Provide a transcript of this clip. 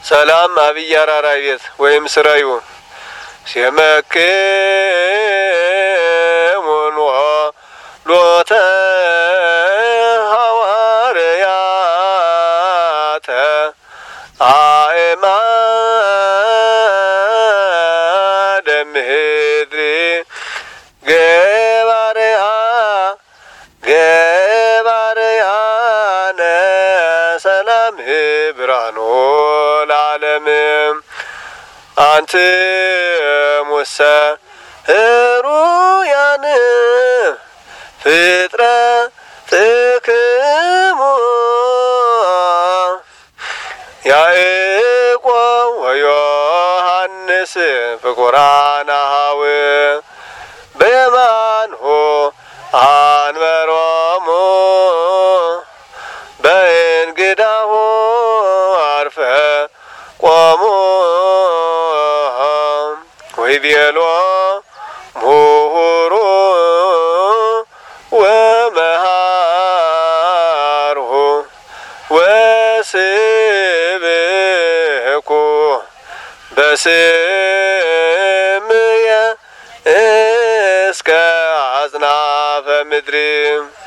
ሰላም አብይ አራራይ ቤት ወይም ስራዩ ሲመክሙን ሎተ ሐዋርያተ አእማደ ምድሪ ገባርያነ ሰላም ብርሃኖ ለዓለም አንትሙሰ ህሩያን ፍጥረትክሙ ያዕቆብ ወዮሐንስ ፍቁራነ አኀው በየማንሁ አንበሮሙ በእንግዳሁ አርፈ ቆሙ ወይቤሎ ምሁሩ ወመሃርሁ ወስብኩ በስምየ እስከ አጽናፈ ምድር